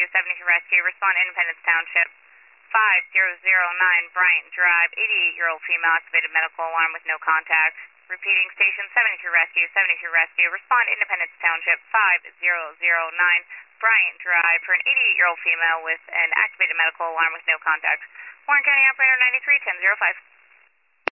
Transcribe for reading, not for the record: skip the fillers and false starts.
Rescue, 72 Rescue, respond Independence Township, 5009 Bryant Drive, 88-year-old female, activated medical alarm with no contact. Repeating, station 72 Rescue, 72 Rescue, respond Independence Township, 5009 Bryant Drive for an 88-year-old female with an activated medical alarm with no contact. Warren County Operator 93, 1005.